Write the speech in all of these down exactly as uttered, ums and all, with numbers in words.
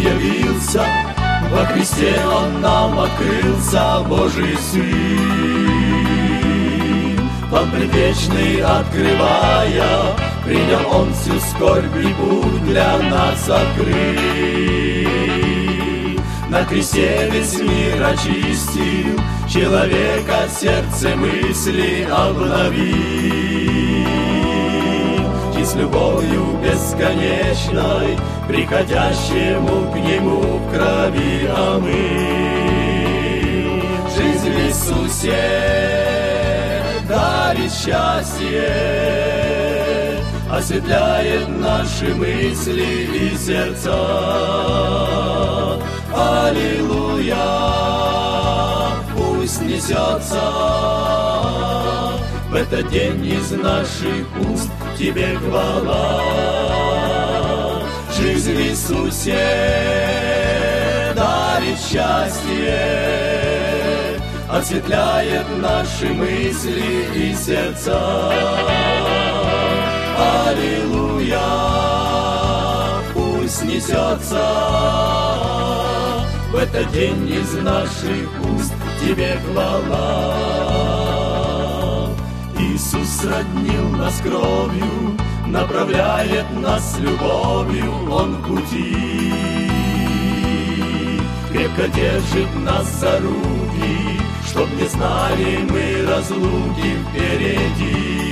явился, во Христе Он нам открылся, Божий Сын. План предвечный открывая, принял Он всю скорбь и путь для нас открыл. На кресте весь мир очистил, человека сердце мысли обновил. И с любовью бесконечной, приходящему к Нему в крови омыл. Жизнь в Иисусе дарит счастье, осветляет наши мысли и сердца. Аллилуйя, пусть несется в этот день из наших уст Тебе хвала. Жизнь в Иисусе дарит счастье, осветляет наши мысли и сердца. Аллилуйя, пусть несется в этот день из наших уст Тебе хвала. Иисус роднил нас кровью, направляет нас любовью Он в пути. Крепко держит нас за руки, чтоб не знали мы разлуки впереди.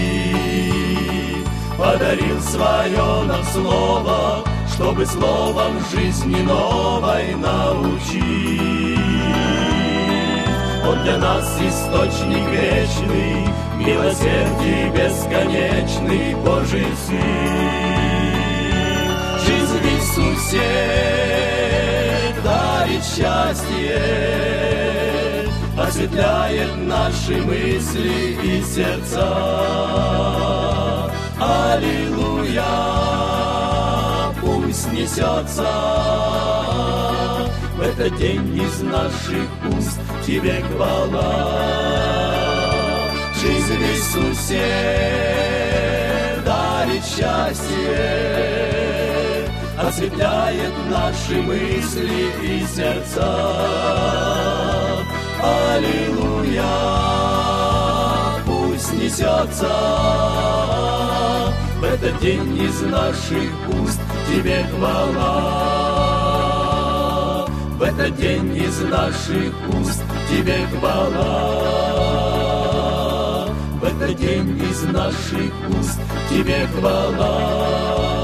Подарил свое нам слово, чтобы словом жизни новой научить. Он для нас источник вечный, милосердий бесконечный, Божий Сын. Жизнь в Иисусе дарит счастье, осветляет наши мысли и сердца. Аллилуйя, пусть несется в этот день из наших уст Тебе хвала. Жизнь в Иисусе дарит счастье, осветляет наши мысли и сердца. Аллилуйя, пусть несется в этот день из наших уст Тебе хвала. В этот день из наших уст Тебе хвала. В этот день из наших уст Тебе хвала.